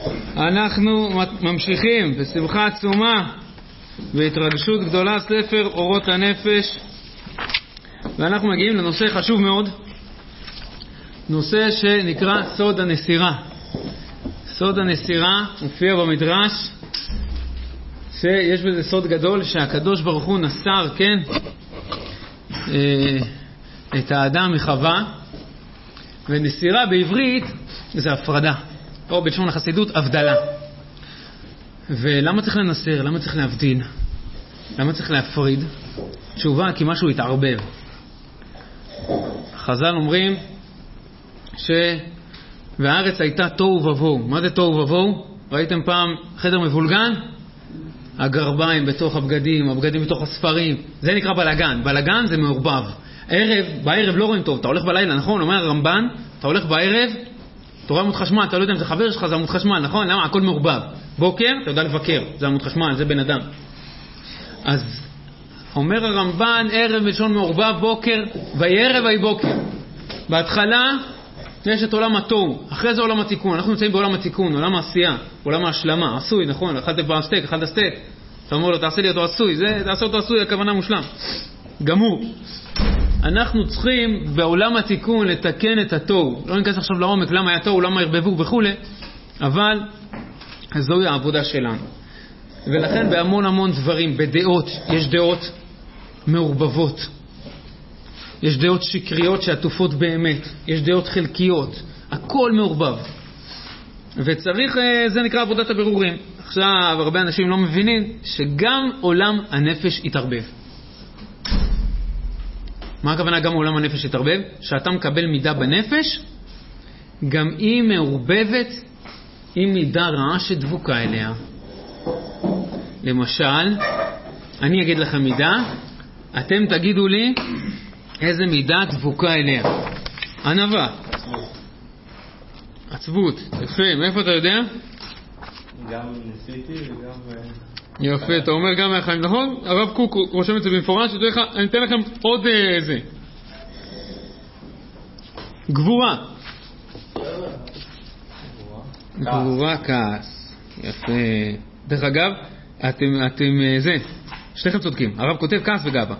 אנחנו ממשיכים בשמחה עצומה והתרגשות גדולה ספר אורות הנפש, ואנחנו מגיעים לנושא חשוב מאוד, נושא שנקרא סוד הנסירה. סוד הנסירה מופיע במדרש שיש בזה סוד גדול, שהקדוש ברוך הוא נסר, כן, את האדם מחווה. ונסירה בעברית זה הפרדה, או בלשון החסידות הבדלה. ולמה צריך לנסר? למה צריך להבדיל? למה צריך להפריד? תשובה, כי משהו יתערבב. חז"ל אומרים והארץ הייתה תוהו ובוהו. מה זה תוהו ובוהו? ראיתם פעם חדר מבולגן? הגרביים בתוך הבגדים, הבגדים בתוך הספרים, זה נקרא בלגן. בלגן זה מעורבב. בערב לא רואים טוב, אתה הולך בלילה, נכון? אומר הרמב"ן, אתה הולך בערב, אתה רואה עמוד חשמל, אתה לא יודע אם זה חבר שלך, זה עמוד חשמל, נכון? למה? הכל מעורבב. בוקר, אתה יודע לבקר, זה עמוד חשמל, זה בן אדם. אז אומר הרמב"ן, ערב בלשון מעורבב, בוקר, ויערב ויהי בוקר. בהתחלה יש את עולם התוהו, אחרי זה עולם התיקון. אנחנו נמצאים בעולם התיקון, עולם העשייה, עולם ההשלמה, עשוי, נכון? אכלת פעם סטייק, אכלת סטייק. אתה אומר לו, תעשה לי אותו עשוי, תעשה אותו עשוי, הכוונה מושלם. גמור. אנחנו צריכים בעולם התיקון לתקן את התוהו. לא ניכנס עכשיו לעומק למה היה תוהו, למה הרבבו וכו', אבל זוהי העבודה שלנו. ולכן בהמון המון דברים, בדעות, יש דעות מעורבבות. יש דעות שקריות שעטופות באמת. יש דעות חלקיות. הכל מעורבב. וצריך, זה נקרא עבודת הבירורים. עכשיו, הרבה אנשים לא מבינים שגם עולם הנפש יתערבב. מה הכוונה גם עולם הנפש יתערבב? שאתה מקבל מידה בנפש, גם היא מעורבבת עם מידה רעה שדבוקה אליה. למשל, אני אגיד לכם מידה, אתם תגידו לי איזה מידה דבוקה אליה. ענווה. עצבות. יפה, מאיפה אתה יודע? גם ניסיתי וגם... יפה, אתה אומר גם מהחיים, נכון? הרב קוק רושם את זה במפורש, אני אתן לכם עוד איזה. גבורה. גבורה, כעס. יפה. דרך אגב, אתם זה, שניכם צודקים. הרב כותב כעס וגאווה.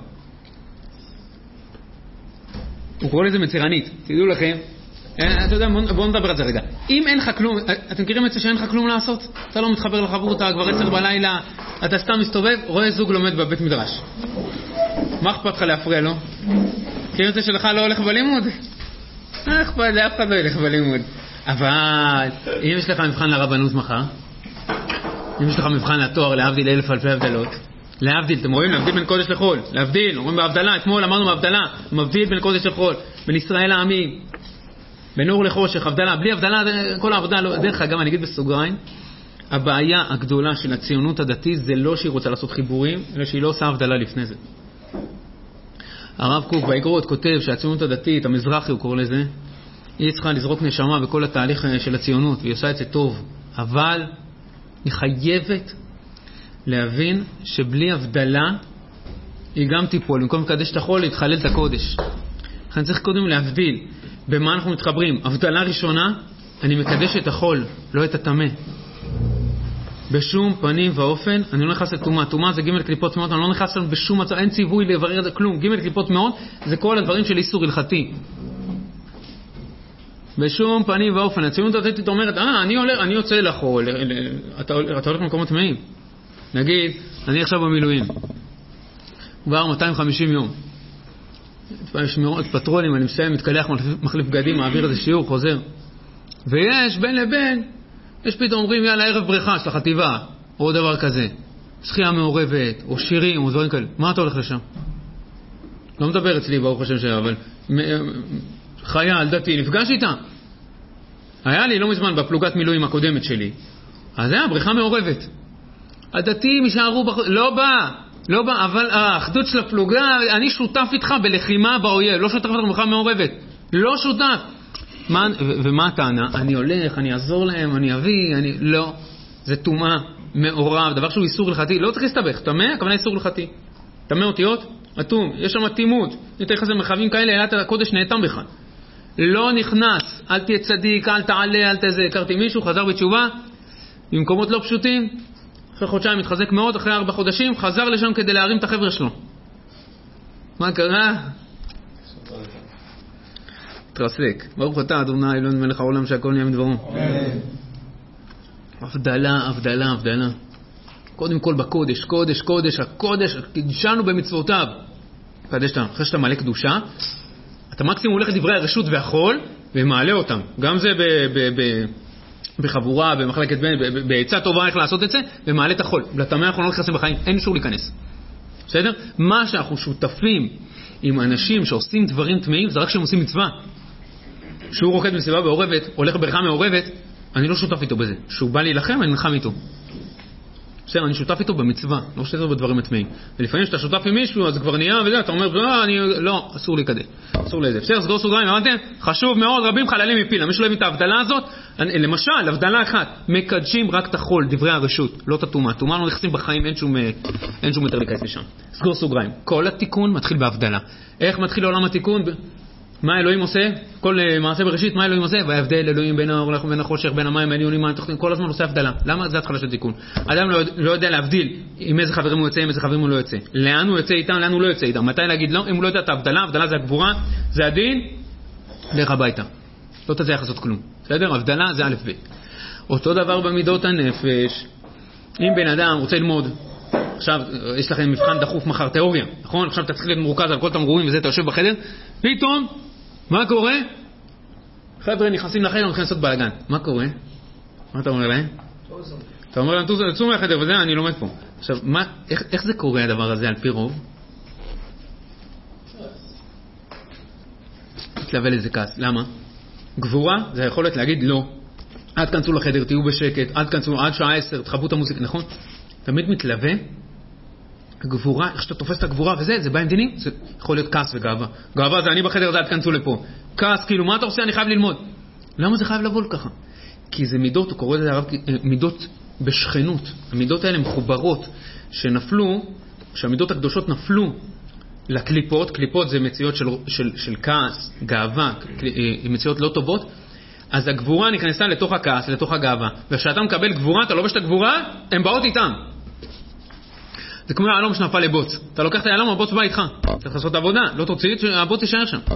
הוא קורא לזה מצרנית. תדעו לכם, אתה יודע, בואו נדבר על זה רגע. אם אין לך כלום, אתם מכירים את זה שאין לך כלום לעשות? אתה לא מתחבר לחברותה, כבר 10 בלילה, אתה סתם מסתובב, רואה זוג לומד בבית מדרש. מה אכפת לך להפריע לו? מכירים את זה שלך לא הולך בלימוד? אכפת, לאף אחד לא ילך בלימוד. אבל אם יש לך מבחן לרבנות מחר, אם יש לך מבחן לתואר, להבדיל 1000 אלפי הבדלות, להבדיל, אתם רואים? להבדיל בין קודש לחול. להבדיל, אומרים בהבדלה, אתמול אמרנו בהבדלה, מבדיל בין קודש לחול, בין ישראל לעמים, בין אור לחושך, הבדלה. בלי הבדלה, כל העבודה לא... דרך אגב, אני אגיד בסוגריים, הבעיה הגדולה של הציונות הדתית זה לא שהיא רוצה לעשות חיבורים, אלא שהיא לא עושה הבדלה לפני זה. הרב קוק באגרות כותב שהציונות הדתית, המזרחי הוא קורא לזה, היא צריכה לזרוק נשמה בכל התהליך של הציונות, והיא עושה את זה טוב, אבל היא חייבת להבין שבלי הבדלה היא גם טיפול. במקום לקדש את החול, להתחלל את הקודש. לכן צריך קודם להבדיל במה אנחנו מתחברים. הבדלה ראשונה, אני מקדש את החול, לא את הטמא. בשום פנים ואופן, אני לא נכנס לתומה. תומה זה ג' קליפות מאוד, אני לא נכנס בשום מצב, אין ציווי לברר את זה, כלום. ג' קליפות מאוד, זה כל הדברים של איסור הלכתי. בשום פנים ואופן. הציונות הדתית אומרת, אני יוצא לחול, אתה הולך למקומות טמאים. נגיד, אני עכשיו במילואים. כבר 250 יום. יש מאות פטרולים, אני מסיים, מתקלח, מחליף בגדים, מעביר איזה שיעור, חוזר. ויש, בין לבין, יש פתאום אומרים, יאללה, ערב בריכה של החטיבה, או דבר כזה. שחייה מעורבת, או שירים, או דברים כאלה. מה אתה הולך לשם? לא מדבר אצלי, ברוך השם שהיה, אבל חייל דתי, נפגש איתה. היה לי לא מזמן בפלוגת מילואים הקודמת שלי. אז היה בריכה מעורבת. הדתיים יישארו לא בא, אבל האחדות של הפלוגה, אני שותף איתך בלחימה באויב, לא שותף איתך בלחימה מעורבת. לא שותף. ומה הטענה? אני הולך, אני אעזור להם, אני אביא, לא. זה טומאה, מעורב, דבר שהוא איסור הלכתי. לא צריך להסתבך. טמא, הכוונה איסור הלכתי. טמא אותיות, אטום. יש שם תימות. יותר חסר מרחבים כאלה, אלת הקודש נאטם בך. לא נכנס. אל תהיה צדיק, אל תעלה, אל תזה. הכרתי מישהו, חזר בתשובה, במקומות לא פשוטים, אחרי חודשיים מתחזק מאוד, אחרי 4 חודשים חזר לשם כדי להרים את החבר'ה שלו. מה קרה? התרסק. ברוך אתה אדוני אלוהינו מלך העולם שהכל נהיה מדברו. הבדלה, הבדלה, הבדלה. קודם כל בקודש, קודש, קודש, הקודש, קידשנו במצוותיו. קדש אתה, אחרי שאתה מלא קדושה, אתה מקסימום הולך לדברי הרשות והחול, ומעלה אותם. גם זה בחבורה, במחלקת בן, בעצה טובה איך לעשות את זה, ומעלה את החול. לטמא אנחנו לא נכנסים בחיים, אין אישור להיכנס. בסדר? מה שאנחנו שותפים עם אנשים שעושים דברים טמאים, זה רק שהם עושים מצווה. שהוא רוקד בסביבה מעורבת, הולך בריכה מעורבת, אני לא שותף איתו בזה. שהוא בא להילחם, אני נלחם איתו. בסדר, אני שותף איתו במצווה, לא שותף איתו בדברים הטמאים. ולפעמים שאתה שותף עם מישהו, אז כבר נהיה וזה, אתה אומר, לא, אסור להיקדם. אסור לזה. בסדר, סגור סוגריים, אמרתם? חשוב מאוד, רבים חללים מפילה. מי שלא הבין את ההבדלה הזאת, למשל, הבדלה אחת, מקדשים רק את החול, דברי הרשות, לא את התאומה. תאומה לא נכנסים בחיים, אין שום יותר להיכנס לשם. סגור סוגריים. כל התיקון מתחיל בהבדלה. איך מתחיל עולם התיקון? מה אלוהים עושה? כל מעשה בראשית, מה אלוהים עושה? וההבדל אלוהים בין האור ובין החושך, בין המים העליונים, כל הזמן עושה הבדלה. למה? זה התחלה של תיקון. אדם לא יודע להבדיל עם איזה חברים הוא יוצא, עם איזה חברים הוא לא יוצא. לאן הוא יוצא איתם, לאן הוא לא יוצא איתם. מתי להגיד לא? אם הוא לא יודע את ההבדלה, ההבדלה זה הגבורה, זה הדין, לך הביתה. לא תצליח לעשות כלום. בסדר? הבדלה זה א' ב'. אותו דבר במידות הנפש. אם בן אדם רוצה ללמוד, עכשיו יש לכם מבחן דחוף מחר תיאוריה, נכון? עכשיו אתה צריך להיות מרוכז על כל תמרורים וזה, אתה יושב בחדר, פתאום מה קורה? חבר'ה נכנסים לחדר, מתחילים לעשות בלגן. מה קורה? מה אתה אומר להם? אתה אומר להם, תצאו מהחדר וזה, אני לומד פה. עכשיו, איך זה קורה הדבר הזה על פי רוב? תתלווה לזה כעס. למה? גבורה זה היכולת להגיד לא. עד כנסו לחדר, תהיו בשקט, עד שעה 10, תחברו את המוזיקה, נכון? תמיד מתלווה. הגבורה, איך שאתה תופס את הגבורה וזה, זה בעיה מדינית, זה יכול להיות כעס וגאווה. גאווה זה אני בחדר, זה עד כנסו לפה. כעס, כאילו, מה אתה עושה? אני חייב ללמוד. למה זה חייב לבוא ככה? כי זה מידות, הוא קורא לזה הרב, מידות בשכנות. המידות האלה מחוברות, שנפלו, שהמידות הקדושות נפלו לקליפות. קליפות זה מציאות של כעס, גאווה, מציאות לא טובות. אז הגבורה נכנסה לתוך הכעס, לתוך הגאווה. וכשאתה מקבל גבורה, אתה לובש את הגבורה, הן באות איתם. זה כמו העלום שנפל לבוץ. אתה לוקח את העלום, הבוץ בא איתך. צריך לעשות עבודה, לא תוציא, הבוץ יישאר שם.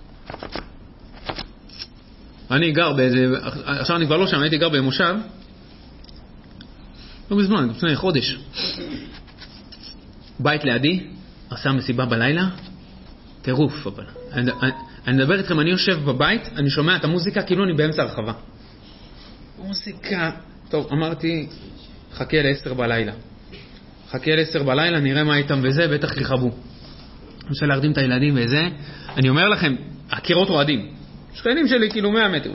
אני גר באיזה, עכשיו אני כבר לא שם, הייתי גר במושב. לא בזמן, לפני חודש. בית לידי, עשה מסיבה בלילה. טירוף, אבל. אני מדבר איתכם, אני יושב בבית, אני שומע את המוזיקה, כאילו אני באמצע הרחבה. מוזיקה. טוב, אמרתי, חכה ל-10 בלילה. חכה ל-10 בלילה, נראה מה איתם וזה, בטח יחבו. אני רוצה להרדים את הילדים וזה. אני אומר לכם, הקירות רועדים. שכנים שלי, כאילו 100 מטר.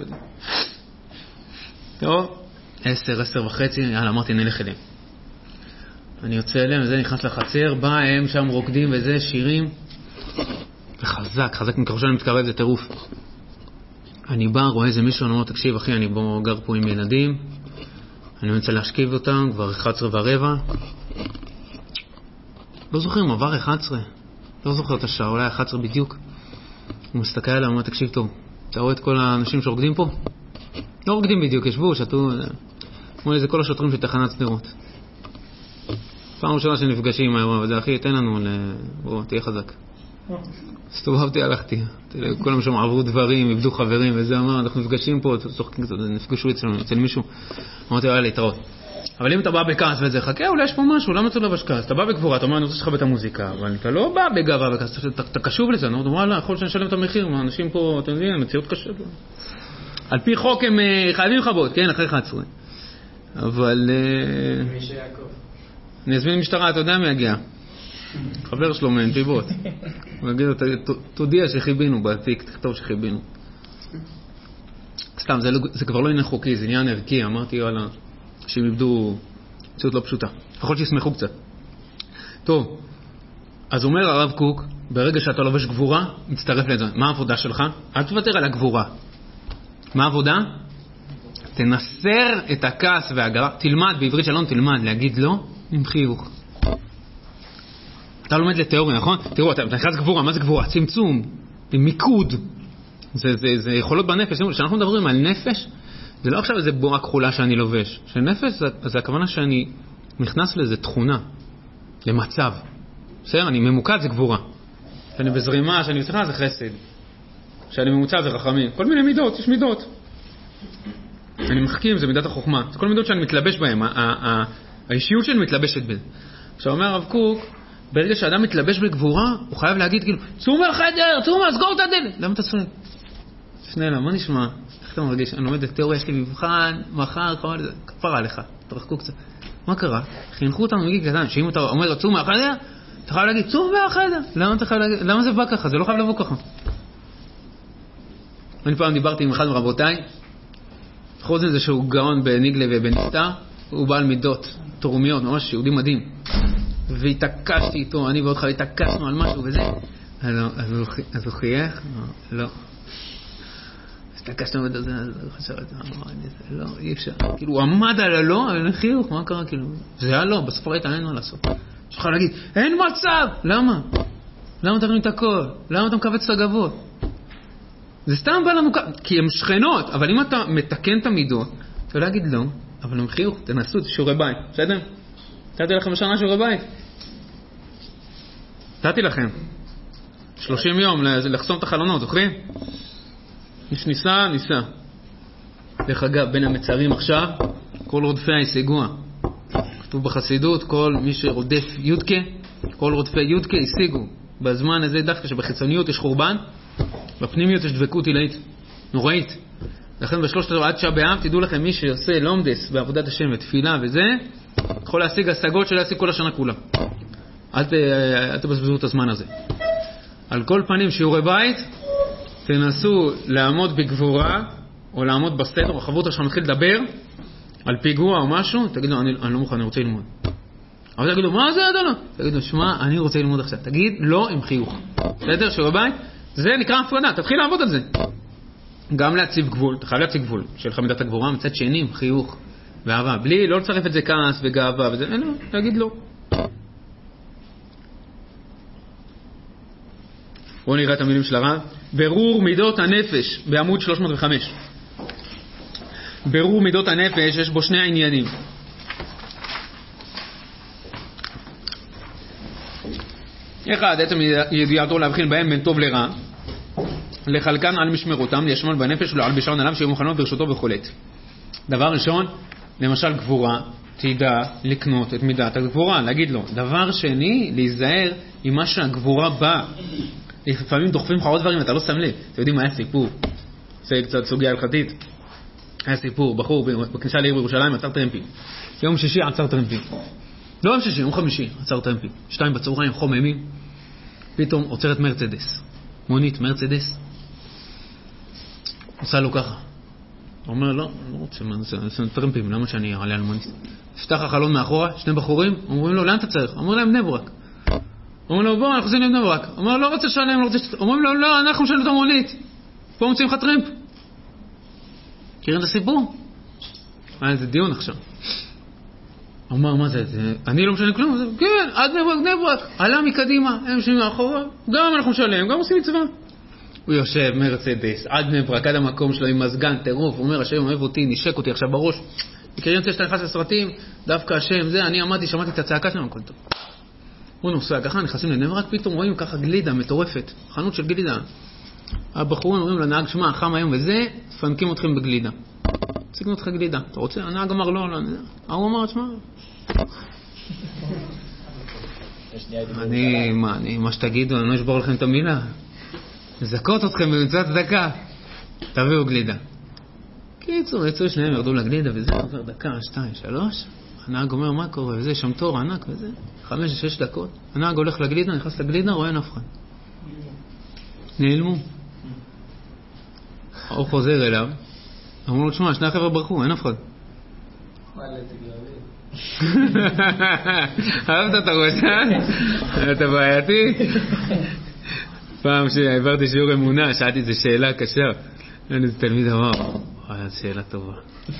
טוב, 10, 10 וחצי, יאללה, אמרתי, נלך אליהם. אני יוצא אליהם, וזה נכנס לחצר, בא, הם שם רוקדים וזה, שירים. וחזק, חזק מכך שאני מתקרב, זה טירוף. אני בא, רואה איזה מישהו, אני אומר, תקשיב, אחי, אני גר פה עם ילדים, אני מנסה להשכיב אותם, כבר 11:15. לא זוכר אם עבר 11, לא זוכר את השעה, אולי 11 בדיוק. הוא מסתכל עליו, אומר, תקשיב טוב, אתה רואה את כל האנשים שרוקדים פה? לא רוקדים בדיוק, ישבו, שתו, כמו איזה כל השוטרים של תחנת שדרות. פעם ראשונה שנפגשים עם האירוע, וזה אחי, תן לנו, בוא, תהיה חזק. הסתובבתי, הלכתי, כולם שם עברו דברים, איבדו חברים, וזה אמר, אנחנו נפגשים פה, נפגשו אצל מישהו. אמרתי, יאללה, להתראות. אבל אם אתה בא בכעס וזה, חכה, אולי יש פה משהו, למה אתה לא בשכעס? אתה בא בגבורה, אתה אומר, אני רוצה שתחבא את המוזיקה, אבל אתה לא בא בגאווה וכעס, אתה קשוב לזה, אתה אומר, וואלה, יכול שנשלם את המחיר, האנשים פה, אתם יודעים, המציאות קשה. על פי חוק הם חייבים לחבות, כן, אחרי 11. אבל... אני אזמין משטרה, אתה יודע מי יגיע? חבר שלו מנתיבות. הוא יגיד, תודיע שחיבינו בתיק, תכתוב שחיבינו. סתם, זה כבר לא עניין חוקי, זה עניין ערכי. אמרתי, יאללה, שהם איבדו מציאות לא פשוטה. לפחות שישמחו קצת. טוב, אז אומר הרב קוק, ברגע שאתה לובש גבורה, מצטרף לזה. מה העבודה שלך? אל תוותר על הגבורה. מה העבודה? תנסר את הכעס והגרה. תלמד, בעברית שלום תלמד, להגיד לא עם חיוך. אתה לומד לתיאוריה, נכון? תראו, אתה נכנס גבורה, מה זה גבורה? צמצום, מיקוד. זה יכולות בנפש. כשאנחנו מדברים על נפש, זה לא עכשיו איזה בועה כחולה שאני לובש. שנפש זה הכוונה שאני נכנס לאיזה תכונה, למצב. בסדר? אני ממוקד זה גבורה. שאני בזרימה, שאני בצריכה זה חסד. שאני ממוצע זה רחמים. כל מיני מידות, יש מידות. אני מחכים, זה מידת החוכמה. זה כל מידות שאני מתלבש בהן. האישיות שלי מתלבשת בזה. עכשיו אומר הרב קוק, ברגע שאדם מתלבש בגבורה, הוא חייב להגיד כאילו, צאו מהחדר, צאו מהסגור את הדלת. למה אתה צפנה? תפנה לה, מה נשמע? איך אתה מרגיש? אני לומד את תיאוריה, יש לי מבחן, מחר, כפרה עליך, תרחקו קצת. מה קרה? חינכו אותנו מגיל קטן, שאם אתה אומר, צאו מהחדר, אתה חייב להגיד, צאו מהחדר. למה זה בא ככה? זה לא חייב לבוא ככה. אני פעם דיברתי עם אחד מרבותיי, חוץ מזה שהוא גאון בניגלה ובנסתר, הוא בעל מידות, תורמיות, ממש יהודי מדהים. והתעקשתי איתו, אני ועוד התעקשנו על משהו וזה. אז הוא חייך? לא. התעקשנו בזה, אז הוא חשב, לא, אי אפשר. כאילו, הוא עמד על הלא, על חיוך, מה קרה? כאילו, זה היה לא, בספר הייתה אין לו לעשות. יש לך להגיד, אין מצב! למה? למה אתה מבין את הכל? למה אתה מקבץ את הגבות? זה סתם בא לנו, כי הן שכנות, אבל אם אתה מתקן את המידות, אתה לא להגיד לא, אבל הם חיוך, תנסו את שיעורי בית, בסדר? נתתי לכם בשנה שיעורי בית. נתתי לכם 30 יום לחסום את החלונות, זוכרים? יש ניסה. דרך אגב, בין המצרים עכשיו, כל רודפי הישגוע. כתוב בחסידות, כל מי שרודף יודקה, כל רודפי יודקה הישגו. בזמן הזה דווקא שבחיצוניות יש חורבן, בפנימיות יש דבקות עילאית, נוראית. לכן בשלושת עד שבאב, תדעו לכם, מי שעושה לומדס בעבודת השם ותפילה וזה, יכול להשיג השגות של להשיג כל השנה כולה. אל תבזבזו את הזמן הזה. על כל פנים, שיעורי בית, תנסו לעמוד בגבורה, או לעמוד בסתר, או חברות עכשיו מתחיל לדבר, על פיגוע או משהו, תגידו, אני לא מוכן, אני רוצה ללמוד. אבל תגידו, מה זה אדונו? תגידו, שמע, אני רוצה ללמוד עכשיו. תגיד, לא עם חיוך. בסדר, שיעורי בית? זה נקרא הפרדה, תתחיל לעבוד על זה. גם להציב גבול, אתה חייב להציב גבול של חמידת הגבורה, מצד שני, חיוך ואהבה. בלי, לא לצרף את זה כעס וגאווה וזה, לא, להגיד לא. בואו נראה את המילים של הרב. ברור מידות הנפש, בעמוד 305. ברור מידות הנפש, יש בו שני העניינים. אחד, עצם ידיעתו להבחין בהם בין טוב לרע, לחלקן על משמרותם, לישמון בנפש ולהלבישון עליו שיהיו מוכנות ברשותו וחולט. דבר ראשון, למשל גבורה, תדע לקנות את מידת הגבורה, להגיד לו. דבר שני, להיזהר עם מה שהגבורה באה. לפעמים דוחפים לך עוד דברים, אתה לא שם לב. אתם יודעים מה היה סיפור? זה קצת סוגיה הלכתית. היה סיפור, בחור בכניסה לעיר בירושלים עצר טרמפים. יום שישי עצר טרמפים. לא יום שישי, יום חמישי עצר טרמפים. 2 בצהריים, חום אימים. פתאום עוצרת מרצדס. מונית, מרצדס. עושה לו ככה. הוא אומר, לא רוצה, זה טרמפים, למה שאני אעלה על מונית? פתח החלון מאחורה, 2 בחורים, אומרים לו, לאן אתה צריך? אומר להם, בני ברק. אומרים לו, בוא, אנחנו עושים לבני ברק. אומר, לא רוצה לשלם, לא רוצה... אומרים לו, לא, אנחנו משלם את המונית. פה מוצאים לך טרמפ. מכירים את הסיפור? היה איזה דיון עכשיו. אומר, מה זה? אני לא משלם כלום? כן, עד בני ברק. עלה מקדימה, הם משלמים מאחורה. גם אנחנו משלם, גם עושים מצווה. הוא יושב, מרצדס, עד בני ברק, עד המקום שלו עם מזגן, טירוף. הוא אומר, השם אוהב אותי, נשק אותי עכשיו בראש. מכירים את שאתה נכנס לסרטים, דווקא השם, זה, אני עמדתי, שמעתי את הצעקה שלנו, הכל טוב. הוא נוסע ככה, נכנסים לבני ברק, פתאום רואים ככה גלידה מטורפת, חנות של גלידה. הבחורים אומרים לנהג, שמע, חם היום וזה, פנקים אתכם בגלידה. ציגנו אותך גלידה. אתה רוצה? הנהג אמר לא, הוא אמר, שמע. מה שתגידו, אני לא אשבור לכם את המילה. זכות אתכם במצוות דקה. תביאו גלידה. קיצור, יצאו שניהם, ירדו לגלידה וזה, עובר דקה, 2, 3. הנהג אומר, מה קורה? וזה, שם תור ענק וזה. 5-6 דקות. הנהג הולך לגלידה, נכנס לגלידה, רואה אף אחד. נעלמו. הוא חוזר אליו. אמרו לו, תשמע, 2 חבר'ה ברחו, אין אף אחד. אהבת את הראש, אתה בעייתי? פעם שהעברתי שיעור אמונה, שאלתי איזו שאלה קשה. איזה תלמיד אמר, זו שאלה טובה.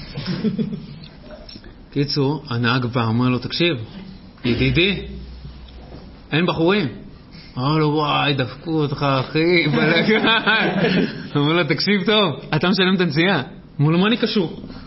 קיצור, הנהג בא, אומר לו, תקשיב, ידידי, אין בחורים. אמר לו, וואי, דפקו אותך, אחי, בלגן. אמר לו, תקשיב טוב, אתה משלם את הנסיעה. אמר לו, מה אני קשור?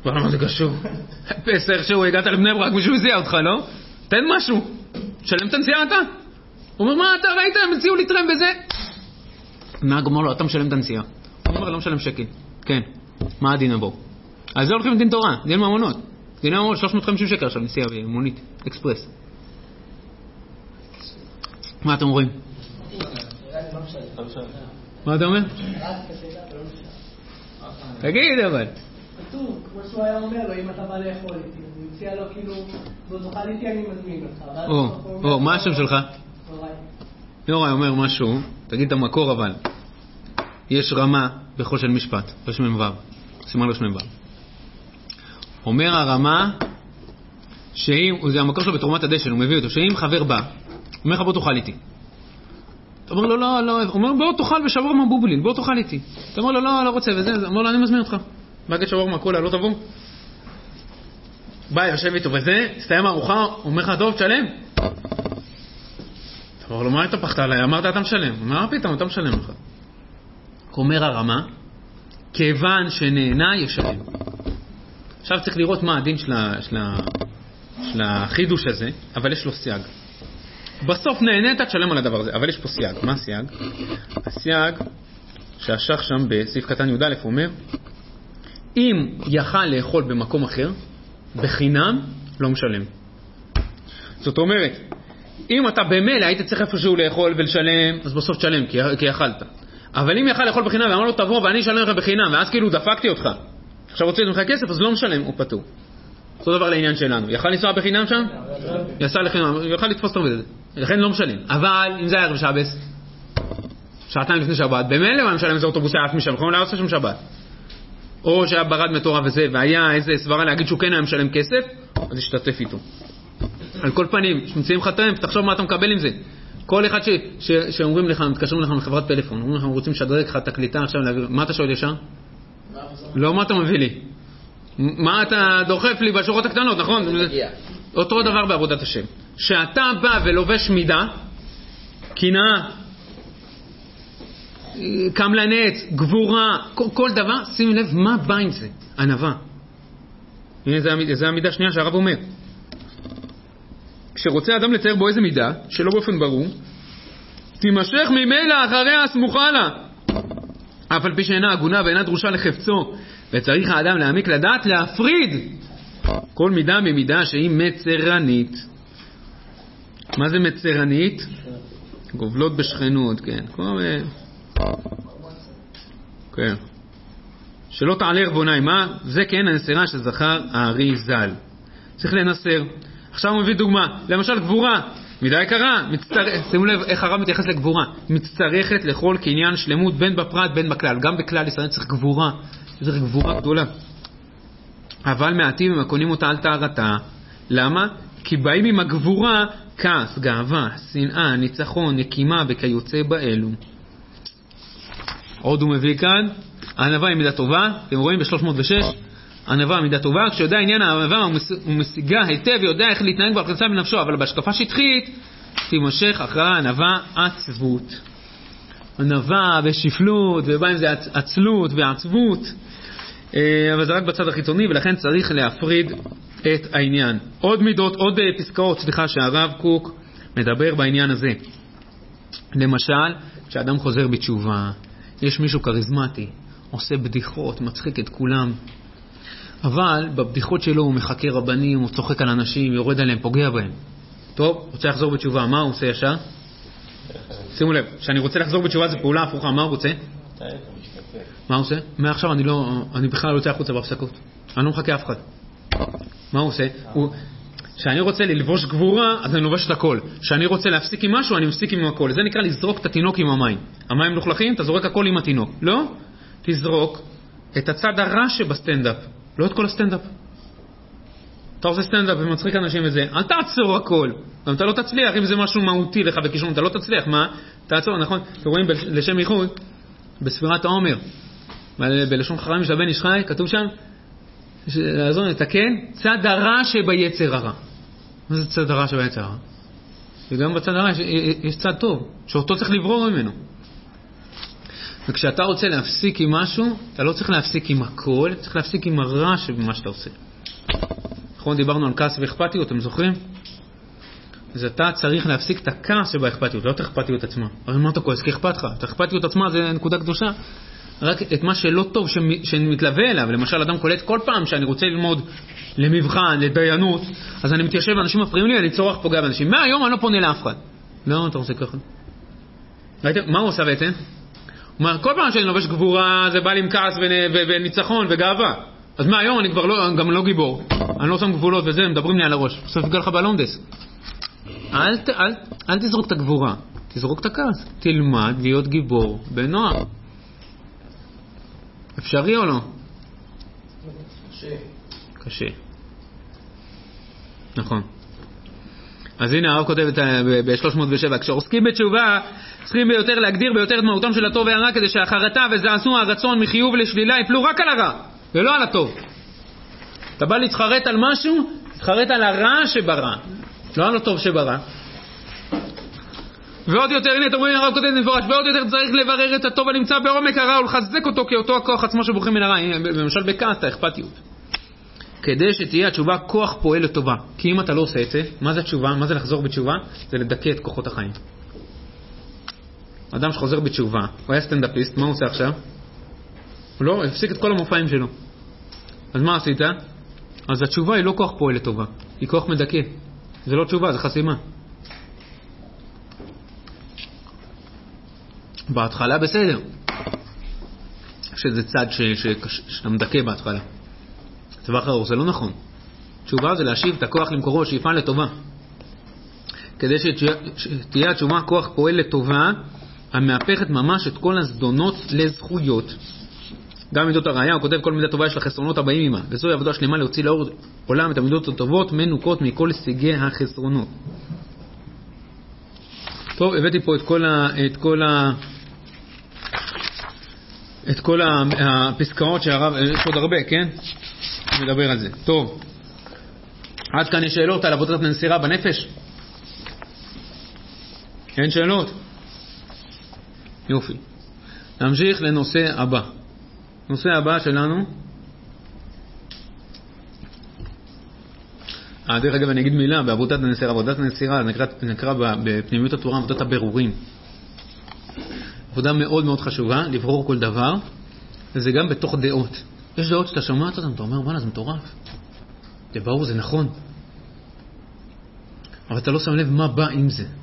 אבל מה זה קשור? פסח שהוא הגעת לבני ברק, מישהו הזיע אותך, לא? תן משהו. שלם את הנסיעה אתה. הוא אומר, מה אתה ראית? הם הציעו לי טרם בזה. נהג אומר לו, אתה משלם את הנסיעה. הוא אומר, לא משלם שקל. כן. מה הדין הבו? אז זה הולכים לדין תורה, דין ממונות. דין ממונות 350 שקל עכשיו נסיעה במונית, אקספרס. מה אתם אומרים? מה אתה אומר? תגיד אבל. כתוב, כמו שהוא היה אומר לו, אם אתה בא לאכול איתי, הוא הציע לו כאילו, בוא תאכל איתי, אני מזמין אותך. מה השם שלך? יוראי אומר משהו, תגיד את המקור אבל. יש רמה בכל של משפט, בשמם וו. סימן לשמם וו. אומר הרמה, זה המקור שלו בתרומת הדשן, הוא מביא אותו, שאם חבר בא, אומר לך בוא תאכל איתי. אתה אומר לו לא, הוא אומר בוא תאכל ושווארמה בובלין, בוא תאכל איתי. אתה אומר לו לא רוצה וזה, אומר לו אני מזמין אותך. בגד שווארמה קולה, לא תבוא. בא, יושב איתו וזה, הסתיים הארוחה, אומר לך טוב, תשלם. אתה אומר לו מה התהפכת עליי? אמרת אתה משלם. הוא אומר פתאום, אתה משלם לך. אומר הרמה, כיוון שנהנה ישלם. עכשיו צריך לראות מה הדין של החידוש הזה, אבל יש לו סייג. בסוף נהנית תשלם על הדבר הזה, אבל יש פה סייג. מה הסייג? הסייג שהשח שם בסעיף קטן י"א אומר, אם יכל לאכול במקום אחר, בחינם לא משלם. זאת אומרת, אם אתה במילא היית צריך איפשהו לאכול ולשלם, אז בסוף תשלם, כי אכלת. אבל אם יכל לאכול בחינם ואמר לו תבוא ואני אשלם לך בחינם, ואז כאילו דפקתי אותך, עכשיו רוצה לתת לך כסף, אז לא משלם, הוא פטור. אותו דבר לעניין שלנו. יכל לנסוע בחינם שם? יסע לחינם, יכל לתפוס אותו בזה. לכן לא משלם. אבל אם זה היה ערב שבס, שעתיים לפני שבת, במילא הוא משלם איזה אוטובוס היה אף משם, יכולים לעשות שם שבת. או שהיה ברד מטורף וזה, והיה איזה סברה להגיד שהוא כן היה משלם כסף, אז ישתתף איתו. על כל פנים, שמציעים לך טרמפ, תחשוב מה אתה מקבל עם זה. כל אחד שאומרים לך, מתקשרים לך מחברת פלאפון, אומרים לך, רוצים לשדרג לך תקליטה עכשיו להעביר, מה אתה שואל ישר? לא, מה אתה מביא לי? מה אתה דוחף לי בשורות הקטנות, נכון? אותו דבר בעבודת השם. שאתה בא ולובש מידה, קנאה, קמלנץ, גבורה, כל דבר, שים לב מה בא עם זה, ענווה. הנה זה המידה השנייה שהרב אומר. כשרוצה אדם לצייר בו איזה מידה, שלא באופן ברור, תימשך ממילא אחריה הסמוכה לה. אף על פי שאינה הגונה ואינה דרושה לחפצו, וצריך האדם להעמיק לדעת להפריד כל מידה ממידה שהיא מצרנית. מה זה מצרנית? גובלות בשכנות, כן. כן. שלא תעלה ערבוניים. מה? זה כן הנסירה שזכר הארי ז"ל. צריך לנסר. עכשיו הוא מביא דוגמה. למשל גבורה. מידה יקרה. שימו לב איך הרב מתייחס לגבורה. מצטרכת לכל קניין שלמות בין בפרט בין בכלל. גם בכלל ישראל צריך גבורה. צריך גבורה גדולה. אבל מעטים הם הקונים אותה על טהרתה. למה? כי באים עם הגבורה כעס, גאווה, שנאה, ניצחון, נקימה וכיוצא באלו. עוד הוא מביא כאן, הענווה היא מידה טובה, אתם רואים ב-306, הענווה היא מידה טובה, כשיודע עניין הענווה הוא משיגה היטב, יודע איך להתנהג בהחלטה בנפשו, אבל בהשקפה שטחית, תימשך אחרי הענווה עצבות. ענווה ושפלות, ובא עם זה עצלות ועצבות, אבל זה רק בצד החיצוני, ולכן צריך להפריד את העניין. עוד מידות, עוד פסקאות, שהרב קוק מדבר בעניין הזה. למשל, כשאדם חוזר בתשובה, יש מישהו כריזמטי, עושה בדיחות, מצחיק את כולם, אבל בבדיחות שלו הוא מחכה רבנים, הוא צוחק על אנשים, יורד עליהם, פוגע בהם. טוב, רוצה לחזור בתשובה, מה הוא עושה ישר? שימו לב, שאני רוצה לחזור בתשובה זה פעולה הפוכה, מה הוא רוצה? מה הוא עושה? מעכשיו אני בכלל לא יוצא החוצה בהפסקות. אני לא מחכה אף אחד. מה הוא עושה? כשאני רוצה ללבוש גבורה, אז אני לובש את הכל. כשאני רוצה להפסיק עם משהו, אני מפסיק עם הכל. זה נקרא לזרוק את התינוק עם המים. המים מלוכלכים, אתה זורק הכל עם התינוק. לא? תזרוק את הצד הרע שבסטנדאפ. לא את כל הסטנדאפ. אתה עושה סטנדאפ ומצחיק אנשים וזה. אל תעצור הכל. גם אתה לא תצליח, אם זה משהו מהותי לך בכישרון, אתה לא תצליח. מה? תעצור, נכון? אתם רואים לשם ייחוד, בספירת העומר, בלשון חכמים של הבן איש חי, כתוב שם, לעזור לתקן צד הרע שביצר הרע. מה זה צד הרע שביצר הרע? וגם בצד הרע יש צד טוב, שאותו צריך לברור ממנו. וכשאתה רוצה להפסיק עם משהו, אתה לא צריך להפסיק עם הכל, אתה צריך להפסיק עם הרע שבמה שאתה עושה. נכון, דיברנו על כעס ואכפתיות, אתם זוכרים? אז אתה צריך להפסיק את הכעס שבאכפתיות, לא את האכפתיות עצמה. אבל מה אתה כועס? כי אכפת לך. את האכפתיות עצמה זה נקודה קדושה. רק את מה שלא טוב שמתלווה אליו. למשל, אדם קולט כל פעם שאני רוצה ללמוד למבחן, לדיינות, אז אני מתיישב, אנשים מפריעים לי, אני צורח פוגע באנשים. מהיום אני לא פונה לאף אחד. לא, אתה עושה ככה. ראיתם? מה הוא עושה בעצם? הוא אומר, כל פעם שאני לובש גבורה, זה בא לי עם כעס וניצחון וגאווה. אז מהיום אני כבר גם לא גיבור. אני לא שם גבולות וזה, מדברים לי על הראש. בסוף יגע לך בלונדס. אל תזרוק את הגבורה, תזרוק את הכעס. תלמד להיות גיבור בנועם. אפשרי או לא? קשה. נכון. אז הנה הרב כותב ב-307, כשעוסקים בתשובה, צריכים ביותר להגדיר ביותר את מהותם של הטוב והרע, כדי שהחרטה וזעזוע הרצון מחיוב לשלילה יפלו רק על הרע, ולא על הטוב. אתה בא להתחרט על משהו, תתחרט על הרע שברע, לא על הטוב שברע. ועוד יותר, הנה, אתם רואים, הרב כותב מפורש, ועוד יותר צריך לברר את הטוב הנמצא בעומק הרע ולחזק אותו כאותו הכוח עצמו שבורחים מן הרע, למשל בכעס, האכפתיות. כדי שתהיה התשובה כוח פועל לטובה. כי אם אתה לא עושה את זה, מה זה התשובה? מה זה לחזור בתשובה? זה לדכא את כוחות החיים. אדם שחוזר בתשובה, הוא היה סטנדאפיסט, מה הוא עושה עכשיו? הוא לא, הפסיק את כל המופעים שלו. אז מה עשית? אז התשובה היא לא כוח פועל לטובה, היא כוח מדכא. זה לא תשובה, זה חסימה. בהתחלה בסדר. שזה צד שמדכא בהתחלה. צבח האור, זה לא נכון. תשובה זה להשיב את הכוח למקורו, שיפעל לטובה. כדי שתהיה התשובה כוח פועל לטובה, המהפכת ממש את כל הזדונות לזכויות. גם מידות הראייה, הוא כותב כל מידה טובה יש לחסרונות הבאים עמה. וזוהי עבודה שלמה להוציא לאור עולם את המידות הטובות מנוקות מכל סוגי החסרונות. טוב, הבאתי פה את כל הפסקאות שהרב, יש עוד הרבה, כן? מדבר על זה. טוב. עד כאן יש שאלות על עבודת הנסירה בנפש? אין שאלות? יופי. נמשיך לנושא הבא. נושא הבא שלנו. דרך אגב אני אגיד מילה, בעבודת הנסירה. עבודת הנסירה נקרא בפנימיות התורה עבודת הבירורים. עבודה מאוד מאוד חשובה, לברור כל דבר, וזה גם בתוך דעות. יש דעות שאתה שומעת אותן, אתה אומר, מה, זה מטורף. זה ברור, זה נכון. אבל אתה לא שם לב מה בא עם זה.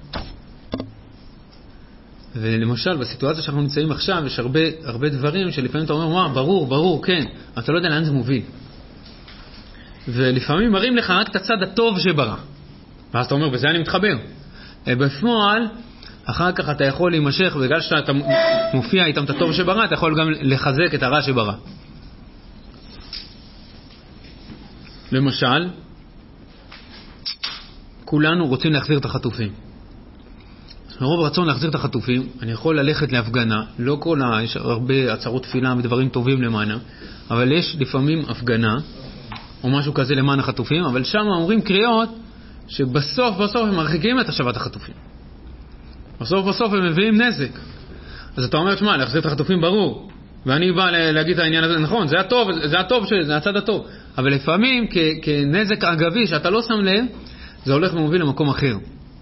ולמשל, בסיטואציה שאנחנו נמצאים עכשיו, יש הרבה דברים שלפעמים אתה אומר, ברור, כן. אבל אתה לא יודע לאן זה מוביל. ולפעמים מראים לך רק את הצד הטוב שברא. ואז אתה אומר, בזה אני מתחבר. בפועל, אחר כך אתה יכול להימשך, בגלל שאתה מופיע איתם את הטוב שברא, אתה יכול גם לחזק את הרע שברא. למשל, כולנו רוצים להחזיר את החטופים. מרוב רצון להחזיר את החטופים, אני יכול ללכת להפגנה, לא יש הרבה עצרות תפילה ודברים טובים למענה, אבל יש לפעמים הפגנה, או משהו כזה למען החטופים, אבל שם אומרים קריאות שבסוף הם מרחיקים את השבת החטופים. בסוף הם מביאים נזק. אז אתה אומר, תשמע, להחזיר את החטופים ברור. ואני בא להגיד את העניין הזה, נכון, זה הטוב, זה הצד הטוב. אבל לפעמים, כנזק אגבי שאתה לא שם לב, זה הולך ומוביל למקום אחר.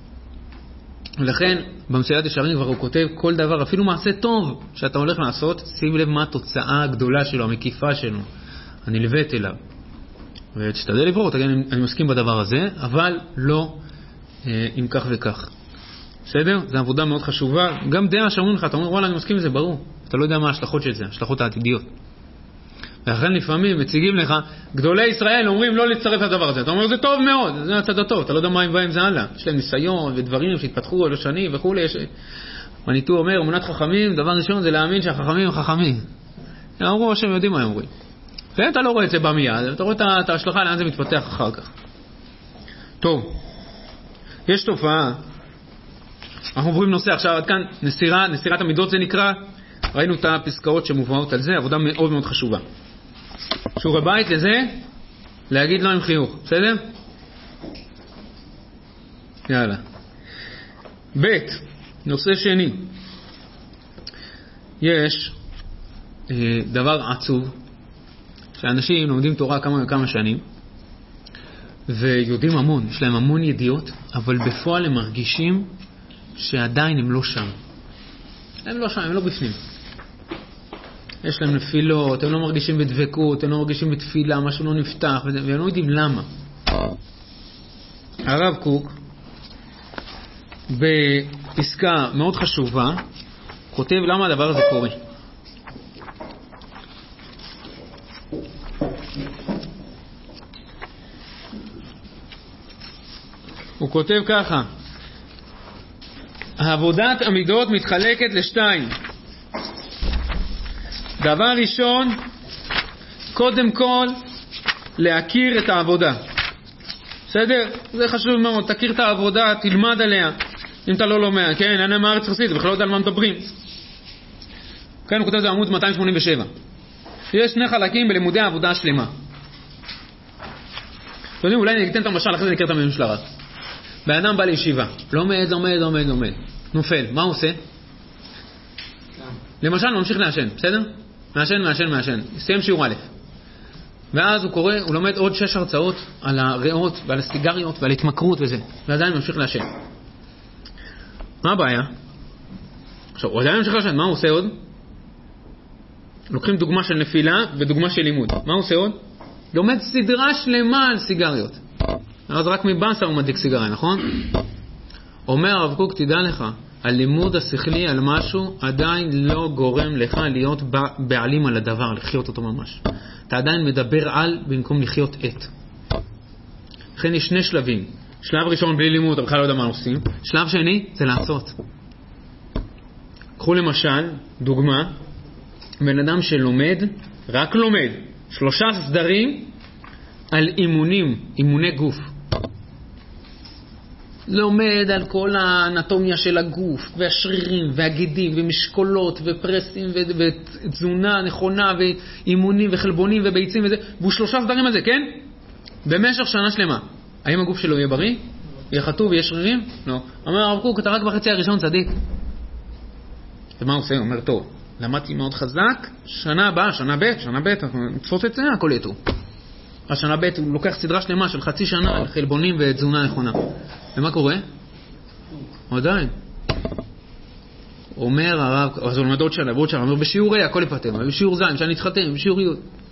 ולכן, במסילת ישרים כבר הוא כותב כל דבר, אפילו מעשה טוב שאתה הולך לעשות, שים לב מה התוצאה הגדולה שלו, המקיפה שלו, הנלווית אליו. ותשתדל לברור, תגיד, אני מסכים בדבר הזה, אבל לא עם כך וכך. בסדר? זו עבודה מאוד חשובה. גם דעה שאומרים לך, אתה אומר, וואלה, אני מסכים לזה, ברור. אתה לא יודע מה ההשלכות של זה, ההשלכות העתידיות. ולכן לפעמים מציגים לך, גדולי ישראל אומרים לא להצטרף לדבר הזה. אתה אומר, זה טוב מאוד, זה הצד הטוב, אתה לא יודע מה הם באים זה הלאה. יש להם ניסיון ודברים שהתפתחו על השנים וכו'. מניטו אומר, אמונת חכמים, דבר ראשון זה להאמין שהחכמים הם חכמים. הם אמרו שהם יודעים מה הם אומרים. ואתה לא רואה את זה במיד, אתה רואה את ההשלכה לאן זה מתפתח אחר כך. טוב, יש תופעה, אנחנו עוברים נושא עכשיו עד כאן, נסירת המידות זה נקרא, ראינו את הפסקאות שמובאות על זה, עבודה מאוד מאוד חשובה. שיעורי בית לזה, להגיד לא עם חיוך, בסדר? יאללה. ב', נושא שני. יש דבר עצוב, שאנשים לומדים תורה כמה שנים, ויודעים המון, יש להם המון ידיעות, אבל בפועל הם מרגישים שעדיין הם לא שם. הם לא שם, הם לא בפנים. יש להם נפילות, הם לא מרגישים בדבקות, הם לא מרגישים בתפילה, משהו לא נפתח, והם לא יודעים למה. הרב קוק, בפסקה מאוד חשובה, כותב למה הדבר הזה קורה. הוא כותב ככה: עבודת המידות מתחלקת לשתיים. דבר ראשון, קודם כל להכיר את העבודה. בסדר? זה חשוב מאוד, תכיר את העבודה, תלמד עליה. אם אתה לא לומד, כן, אני מארץ חסיד, בכלל לא יודע על מה מדברים. כן, הוא כותב את זה עמוד 287. יש שני חלקים בלימודי העבודה השלמה. אתם יודעים, אולי אני אתן את המשל, אחרי זה נכיר את המילים של הרב. באדם בא לישיבה, לומד, נופל, מה הוא עושה? למשל, ממשיך לעשן, בסדר? מעשן, סיים שיעור א'. ואז הוא קורא, הוא לומד עוד 6 הרצאות על הריאות ועל הסיגריות ועל התמכרות וזה, ועדיין ממשיך לעשן. מה הבעיה? עכשיו, הוא עדיין ממשיך לעשן, מה הוא עושה עוד? לוקחים דוגמה של נפילה ודוגמה של לימוד. מה הוא עושה עוד? לומד סדרה שלמה על סיגריות. אז רק מבאסה הוא מדליק סיגריה, נכון? אומר הרב קוק, תדע לך, הלימוד השכלי על משהו עדיין לא גורם לך להיות בעלים על הדבר, לחיות אותו ממש. אתה עדיין מדבר על במקום לחיות את. לכן יש 2 שלבים. שלב ראשון בלי לימוד, אתה בכלל לא יודע מה עושים. שלב שני זה לעשות. קחו למשל, דוגמה, בן אדם שלומד, רק לומד, 3 סדרים על אימוני גוף. לומד על כל האנטומיה של הגוף, והשרירים, והגידים, ומשקולות, ופרסים, ותזונה נכונה, ואימונים, וחלבונים, וביצים, וזה. והוא 3 סדרים על זה, כן? במשך שנה שלמה. האם הגוף שלו יהיה בריא? יהיה חטוב, יהיה שרירים? לא. אומר הרב קוק, אתה רק בחצי הראשון צדיק. ומה הוא עושה? הוא אומר, טוב, למדתי מאוד חזק, שנה ב', תפוס את זה, הכל יתו. השנה ב' הוא לוקח סדרה שלמה של חצי שנה על חלבונים ותזונה נכונה. ומה קורה? עדיין. אומר הרב, אז הוא לומד עוד שנה, אומר בשיעור A הכל יפתם, בשיעור ז' שאני אתחתם, בשיעור י'.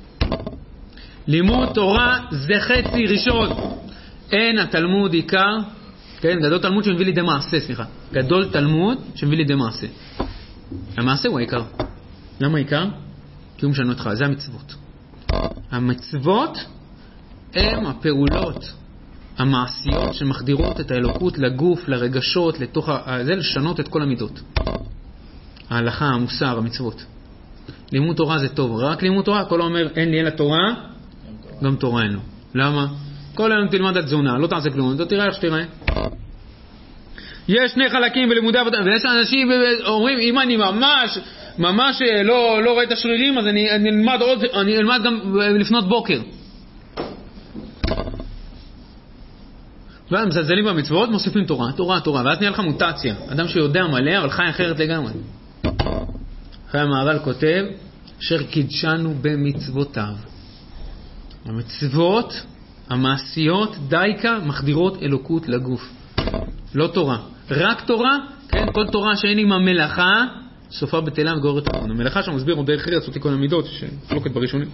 לימוד תורה זה חצי ראשון. אין התלמוד עיקר, כן, גדול תלמוד שמביא לידי מעשה, גדול תלמוד שמביא לידי מעשה. המעשה הוא העיקר. למה העיקר? כי הוא משנה אותך, זה המצוות. המצוות הם הפעולות המעשיות שמחדירות את האלוקות לגוף, לרגשות, לתוך זה לשנות את כל המידות. ההלכה, המוסר, המצוות. לימוד תורה זה טוב, רק לימוד תורה, כל אומר אין לי אלא תורה, גם תורה אין לו. למה? כל היום תלמד את תזונה, לא תעשה כלום, אתה תראה איך שתראה. יש 2 חלקים בלימודי עבודה, ויש אנשים אומרים, אם אני ממש לא רואה את השרירים, אז אני אלמד גם לפנות בוקר. והם מזלזלים במצוות, מוסיפים תורה, ואז נהיה לך מוטציה. אדם שיודע מלא, אבל חי אחרת לגמרי. אחרי המהר"ל כותב, אשר קידשנו במצוותיו. המצוות המעשיות דייקה מחדירות אלוקות לגוף. לא תורה. רק תורה, כן, כל תורה שאין עם המלאכה, סופה בטלה וגוררת תיקון. המלאכה שם מסביר עוד דרך ארץ, הוא תיקון המידות, שחלוקת בראשונים.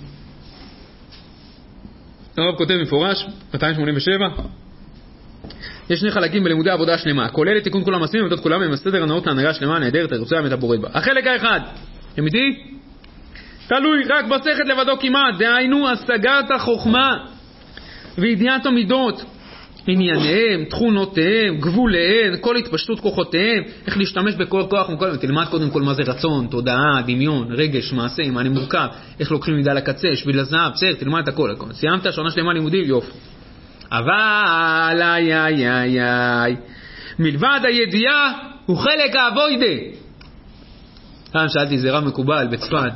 הרב כותב מפורש, 287, יש 2 חלקים בלימודי עבודה שלמה, כולל את תיקון כל המעשים ומידות כולם עם הסדר הנאות להנהגה השלמה, הנהדרת, הרצויה המטבורית בה. החלק האחד, אתם איתי? תלוי רק בשכל לבדו כמעט, דהיינו השגת החוכמה וידיעת המידות, ענייניהם, תכונותיהם, גבוליהם, כל התפשטות כוחותיהם, איך להשתמש בכל כוח ומכל. תלמד קודם כל מה זה רצון, תודעה, דמיון, רגש, מעשה, מה אני מורכב, איך לוקחים מידה לקצה, שביל הזהב, בסדר, תלמד את הכל. סיימת שנה שלמה לימודים, יופי. אבל מלבד הידיעה הוא חלק האבוידה. פעם שאלתי איזה רב מקובל בצפת,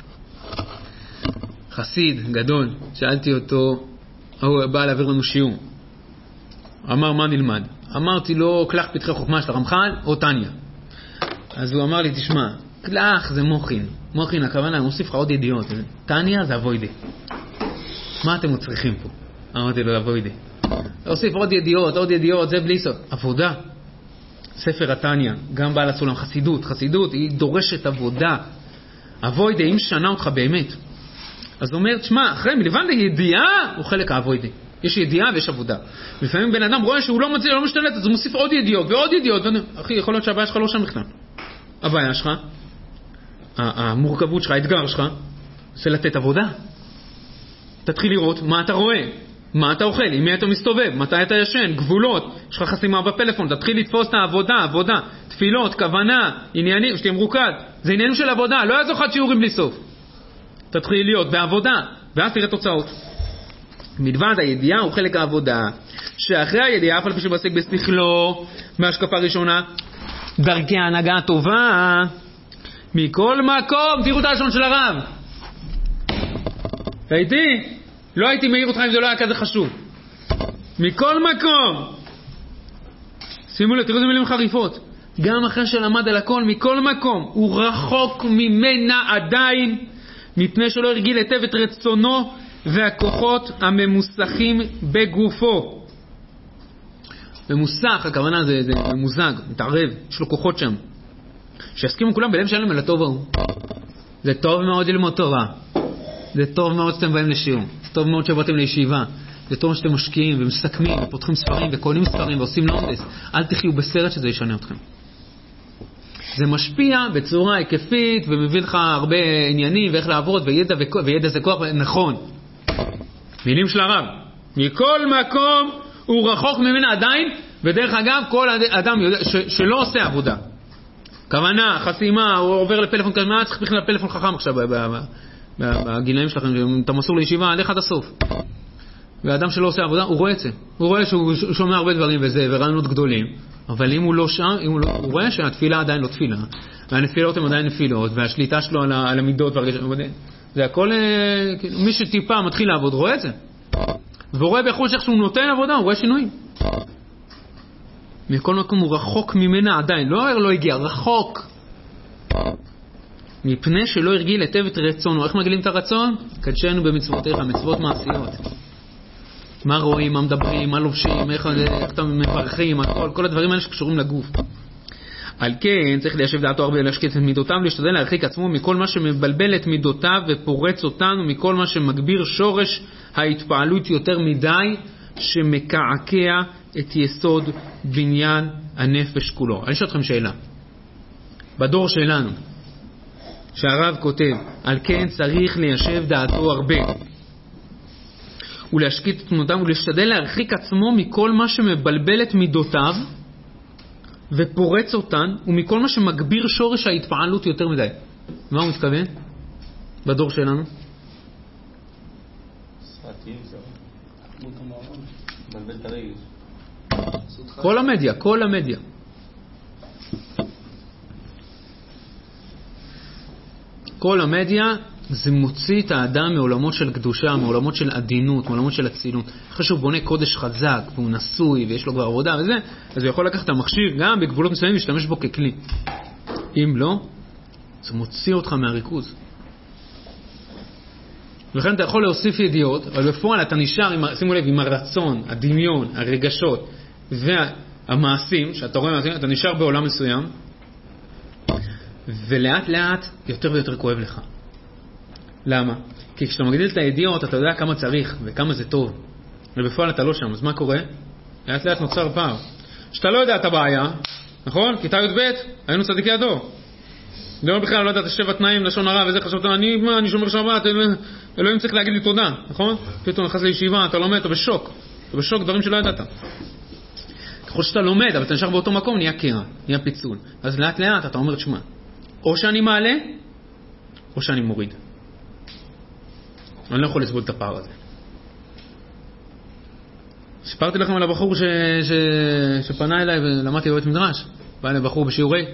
חסיד גדול, שאלתי אותו, הוא בא להעביר לנו שיעור, אמר מה נלמד? אמרתי לו, כלך פתחי חוכמה של הרמח"ל או טניה. אז הוא אמר לי, תשמע, קלח זה מוכין. מוכין, הכוונה, אני מוסיף לך עוד ידיעות. טניה זה אבוידי. מה אתם צריכים פה? אמרתי לו, אבוידי. להוסיף עוד ידיעות, זה בלי סוף. עבודה. ספר הטניה, גם בעל הסולם, חסידות, היא דורשת עבודה. אבוידי, אם שנה אותך באמת. אז הוא אומר, תשמע, אחרי מלבד הידיעה, הוא חלק האבוידי. יש ידיעה ויש עבודה. לפעמים בן אדם רואה שהוא לא מצליח, לא משתלט, אז הוא מוסיף עוד ידיעות ועוד ידיעות. אחי, יכול להיות שהבעיה שלך לא שם בכלל. הבעיה שלך, המורכבות שלך, האתגר שלך, זה לתת עבודה. תתחיל לראות מה אתה רואה, מה אתה אוכל, עם מי אתה מסתובב, מתי אתה ישן, גבולות, יש לך חסימה בפלאפון, תתחיל לתפוס את העבודה, תפילות, כוונה, עניינים, שתהיה מרוכז. זה עניינים של עבודה, לא יעזור לך שיעורים בלי סוף. תתחיל להיות בעבודה, ואז תראה תוצאות. מלבד הידיעה הוא חלק העבודה, שאחרי הידיעה, אף על פי שמעסק בשכלו, מהשקפה ראשונה, דרכי ההנהגה הטובה, מכל מקום, תראו את הלשון של הרב. הייתי? לא הייתי מעיר אותך אם זה לא היה כזה חשוב. מכל מקום. שימו לב, תראו איזה מילים חריפות. גם אחרי שלמד על הכל, מכל מקום, הוא רחוק ממנה עדיין, מפני שלא הרגיל היטב את רצונו והכוחות הממוסכים בגופו. ממוסך, הכוונה זה ממוזג, מתערב, יש לו כוחות שם. שיסכימו כולם בלב שלם על הטוב ההוא. זה טוב מאוד ללמוד תורה. זה טוב מאוד שאתם באים לשיעור. זה טוב מאוד שבאתם לישיבה. זה טוב שאתם משקיעים ומסכמים ופותחים ספרים וקונים ספרים ועושים לומדס. אל תחיו בסרט שזה ישנה אתכם. זה משפיע בצורה היקפית ומביא לך הרבה עניינים ואיך לעבוד וידע זה כוח. נכון. מילים של הרב. מכל מקום הוא רחוק ממנה עדיין, ודרך אגב כל אדם שלא עושה עבודה. כוונה, חסימה, הוא עובר לפלאפון כזה, מה צריך בכלל פלאפון חכם עכשיו בגילאים שלכם, אם אתה מסור לישיבה, לך עד הסוף. והאדם שלא עושה עבודה, הוא רואה את זה. הוא רואה שהוא שומע הרבה דברים וזה, ורעיונות גדולים, אבל אם הוא לא שם, הוא רואה שהתפילה עדיין לא תפילה, והנפילות הן עדיין נפילות, והשליטה שלו על המידות והרגשות, זה הכל, מי שטיפה מתחיל לעבוד, רואה את זה. והוא רואה בחוץ איך שהוא נותן עבודה, הוא רואה שינויים. מכל מקום הוא רחוק ממנה עדיין, לא הגיע, רחוק. מפני שלא הרגיל היטב את רצונו. איך מגלים את הרצון? קדשנו במצוותיך, מצוות מעשיות. מה רואים, מה מדברים, מה לובשים, איך אתם מברכים, כל הדברים האלה שקשורים לגוף. על כן צריך ליישב דעתו הרבה להשקיט את מידותיו, להשתדל להרחיק עצמו מכל מה שמבלבל את מידותיו ופורץ אותנו, מכל מה שמגביר שורש ההתפעלות יותר מדי, שמקעקע את יסוד בניין הנפש כולו. אני אשאל אתכם שאלה. בדור שלנו, שהרב כותב, על כן צריך ליישב דעתו הרבה, ולהשקיט את תמונותיו, ולהשתדל להרחיק עצמו מכל מה שמבלבל את מידותיו, ופורץ אותן, ומכל מה שמגביר שורש ההתפעלות יותר מדי. מה הוא מתכוון? בדור שלנו? סרטים, זהו. מבלבל את הרגש. כל המדיה. כל המדיה זה מוציא את האדם מעולמות של קדושה, מעולמות של עדינות, מעולמות של אצילות. אחרי שהוא בונה קודש חזק, והוא נשוי, ויש לו כבר עבודה וזה, אז הוא יכול לקחת את המכשיר גם בגבולות מסוימים ולהשתמש בו ככלי. אם לא, זה מוציא אותך מהריכוז. ולכן אתה יכול להוסיף ידיעות, אבל בפועל אתה נשאר, שימו לב, עם הרצון, הדמיון, הרגשות והמעשים, שאתה רואה מעשים, אתה נשאר בעולם מסוים, ולאט לאט יותר ויותר כואב לך. למה? כי כשאתה מגדיל את הידיעות, אתה יודע כמה צריך וכמה זה טוב. ובפועל אתה לא שם, אז מה קורה? לאט לאט נוצר פער. שאתה לא יודע את הבעיה, נכון? כיתה י"ב, היינו צדיקי הדור. לא בכלל לא יודעת 7 תנאים לשון הרע וזה, חשבת, אני שומר שבת, אלוהים צריך להגיד לי תודה, נכון? פתאום נכנס לישיבה, אתה לומד, אתה בשוק, דברים שלא ידעת. ככל שאתה לומד, אבל אתה נשאר באותו מקום, נהיה קרע, נהיה פיצול. אז לאט לאט אתה אומר, תשמע, או שאני מעלה, או שאני מוריד. אני לא יכול לסבול את הפער הזה. סיפרתי לכם על הבחור שפנה אליי ולמדתי בבית מדרש. בא אליי בחור בשיעורי.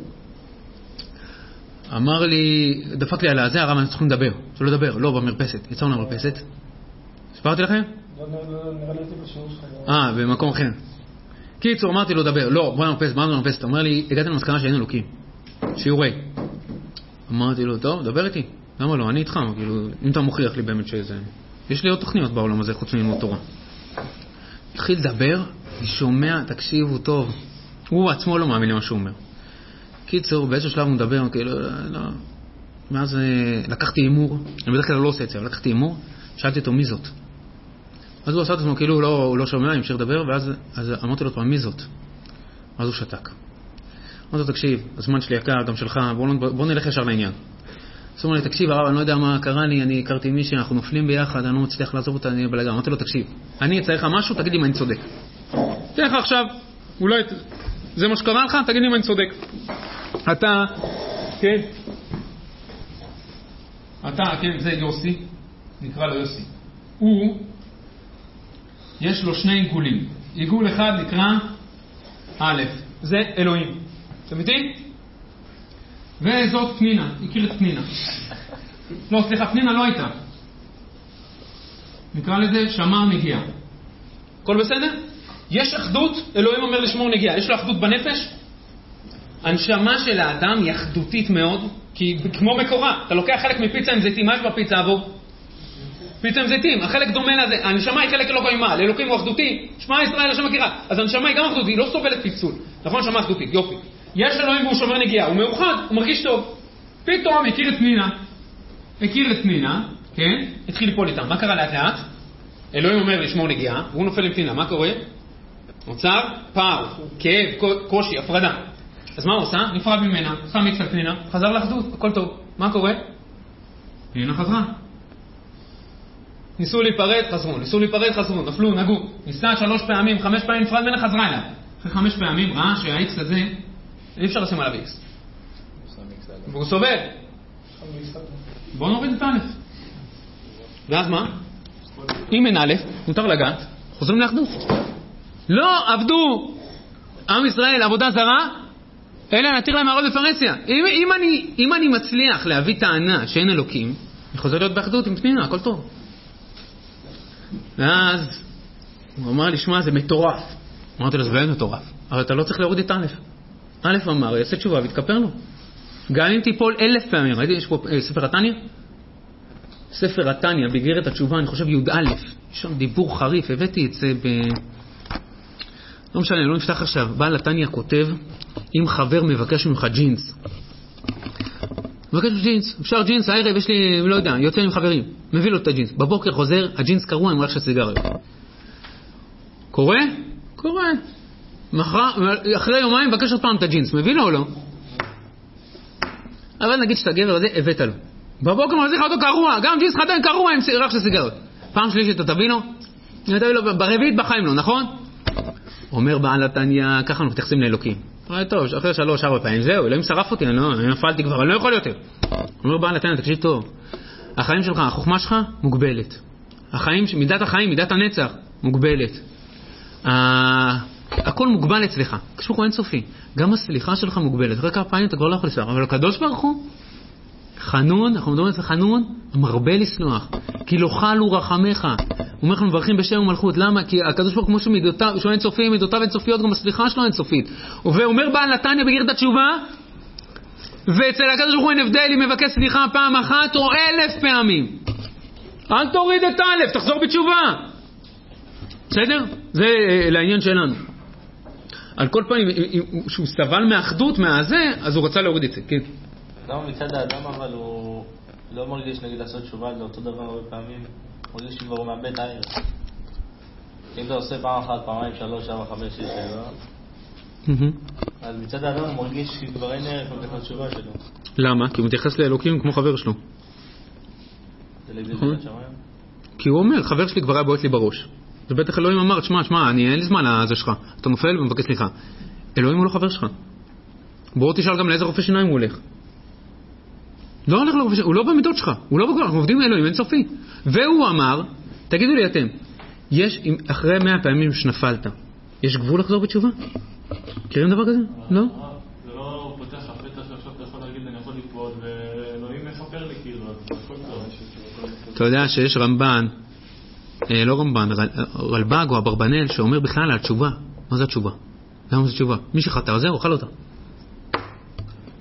אמר לי, דפק לי על הזה, הרב, אנחנו צריכים לדבר. שלא לדבר, לא במרפסת. יצאנו למרפסת. סיפרתי לכם? לא, נראה לי בשיעור שלך. במקום אחר. קיצור, אמרתי לו לדבר. לא, בוא למרפסת. אומר לי, הגעתי למסקנה שהיינו לוקים. שיעורי. אמרתי לו, טוב, דבר איתי. למה לא? אני איתך, כאילו, אם אתה מוכיח לי באמת שזה... יש לי עוד תוכניות בעולם הזה חוץ מלמוד תורה. התחיל לדבר, אני שומע, תקשיבו טוב. הוא עצמו לא מאמין למה שהוא אומר. קיצור, באיזשהו שלב הוא מדבר, כאילו, לא. ואז לקחתי אימור, אני בדרך כלל לא עושה את זה, אבל לקחתי אימור, שאלתי אותו מי זאת. אז הוא עשה את עצמו, כאילו הוא לא שומע, המשיך לדבר, ואז אמרתי לו פעם, מי זאת? אז הוא שתק. אמרתי לו, תקשיב, הזמן שלי יקר, גם שלך, בוא נלך ישר לעניין. אז הוא אומר לי, תקשיב, הרב, אני לא יודע מה קרה לי, אני הכרתי מישהי, אנחנו נופלים ביחד, אני לא מצליח לעזוב אותה, אני בלגן. אמרתי לו, תקשיב, אני אצא לך משהו, תגיד לי מה אני צודק. תהיה לך עכשיו, אולי זה מה שקרה לך, תגיד לי מה אני צודק. אתה, כן, זה יוסי, נקרא לו יוסי. יש לו שני עיגולים. עיגול אחד נקרא א', זה אלוהים. אתם איתי? וזאת פנינה, הכיר את פנינה. לא, סליחה, פנינה לא הייתה. נקרא לזה שמר נגיעה. הכל בסדר? יש אחדות, אלוהים אומר לשמור נגיעה. יש לו אחדות בנפש? הנשמה של האדם היא אחדותית מאוד, כי כמו מקורה, אתה לוקח חלק מפיצה עם זיתים, מה יש בפיצה עבור? פיצה עם זיתים, החלק דומה לזה, הנשמה היא חלק אלוקי מה? לאלוקים הוא אחדותי, שמע ישראל השם מכירה, אז הנשמה היא גם אחדותית, היא לא סובלת פיצול, נכון? נשמה אחדותית, יופי. יש אלוהים והוא שומר נגיעה, הוא מאוחד, הוא מרגיש טוב. פתאום הכיר את פנינה, כן? התחיל ליפול איתם, מה קרה לאט לאט? אלוהים אומר לשמור נגיעה, והוא נופל עם פנינה, מה קורה? נוצר פער, כאב, קושי, הפרדה. אז מה הוא עושה? נפרד ממנה, שם איקס על פנינה, חזר לאחדות, הכל טוב. מה קורה? פנינה חזרה. ניסו להיפרד, חזרו, נפלו, נגעו. ניסה 3 פעמים, 5 פעמים, נפרד ממנה, חזרה אליה. אחרי 5 פעמים ראה שהאיקס הזה, אי אפשר לשים עליו איקס. והוא סובל. בואו נוריד את א'. ואז מה? אם אין א', מותר לגעת, חוזרים לאחדות. לא עבדו עם ישראל, עבודה זרה, אלא נתיר להם מערות בפרהסיה. אם אני מצליח להביא טענה שאין אלוקים, אני חוזר להיות באחדות עם פנינה, הכל טוב. ואז הוא אמר לי, שמע, זה מטורף. אמרתי לו, זה באמת מטורף. אבל אתה לא צריך להוריד את א'. א' אמר, יעשה תשובה ויתכפר לו. גם אם תיפול 1000 פעמים. ראיתי, יש פה ספר התניא? ספר התניא, בגרת התשובה, אני חושב י' א'. יש שם דיבור חריף, הבאתי את זה לא משנה, לא נפתח עכשיו. בעל התניא כותב, אם חבר מבקש ממך ג'ינס. מבקש ג'ינס, אפשר ג'ינס, הערב יש לי, לא יודע, יוצא עם חברים. מביא לו את הג'ינס. בבוקר חוזר, הג'ינס קרוע עם ריח של סיגריות. קורה? קורה. אחרי יומיים מבקש עוד פעם את הג'ינס. מביא לו או לא? אבל נגיד שאתה גבר הזה, הבאת לו. בבוקר מחזיך אותו קרוע, גם ג'ינס חתן קרוע עם ריח של סיגריות. פעם שלישית אתה תביא לו? ברביעית בחיים לו, נכון? אומר בעל התניא, ככה אנחנו מתייחסים לאלוקים. טוב, אחרי 3-4 פעמים, זהו, אלוהים שרף אותי, אני נפלתי כבר, אני לא יכול יותר. אומר בעל התניא, תקשיב טוב, החיים שלך, החוכמה שלך, מוגבלת. מידת החיים, מידת הנצח, מוגבלת. הכל מוגבל אצלך, כשבוך הוא אינסופי. גם הסליחה שלך מוגבלת. אחרי כמה פעמים אתה כבר לא יכול לסלוח. אבל הקדוש ברוך הוא, חנון, אנחנו מדברים על זה חנון, מרבה לסלוח. כי לא חלו רחמך. הוא אומר אנחנו מברכים בשם ומלכות. למה? כי הקדוש ברוך הוא כמו שהוא אינסופי, מידותיו אינסופיות, גם הסליחה שלו אינסופית. ואומר בעל התניא בגרת התשובה, ואצל הקדוש ברוך הוא אין הבדל אם מבקש סליחה פעם אחת או 1000 פעמים. אל תוריד את א', תחזור בתשובה. בסדר? זה לעניין שלנו. על כל פעמים, שהוא סבל מאחדות מהזה, אז הוא רצה להוריד את זה, כן. למה מצד האדם אבל הוא לא מרגיש נגיד לעשות תשובה, זה אותו דבר הרבה פעמים, הוא מרגיש שכבר הוא מאבד הערך. אם אתה עושה פעם אחת, פעמיים, 3, 4, 5, 6, 7, אז מצד האדם הוא מרגיש שכבר אין ערך לתת לתשובה שלו. למה? כי הוא מתייחס לאלוקים כמו חבר שלו. זה להגדיל את השמיים? כי הוא אומר, חבר שלי כבר היה בועט לי בראש. זה בטח אלוהים אמר, שמע, אין לי זמן לזה שלך. אתה נופל ומבקש סליחה. אלוהים הוא לא חבר שלך. בואו תשאל גם לאיזה רופא שיניים הוא הולך. לא הולך לרופא שיניים, הוא לא במידות שלך. הוא לא בגלל, אנחנו עובדים עם אלוהים, אין סופי. והוא אמר, תגידו לי אתם, אחרי 100 פעמים שנפלת, יש גבול לחזור בתשובה? מכירים דבר כזה? לא? זה לא פותח הפתח שעכשיו אתה יכול להגיד, אני יכול ליפול, ואלוהים מחפר לי כאילו, אז הכל טוב. אתה יודע שיש רמב"ן, לא רמב"ן, רלב"ג או אברבנאל שאומר בכלל על תשובה. מה זה התשובה? למה זה תשובה? מי שחטא, זהו, אוכל אותה.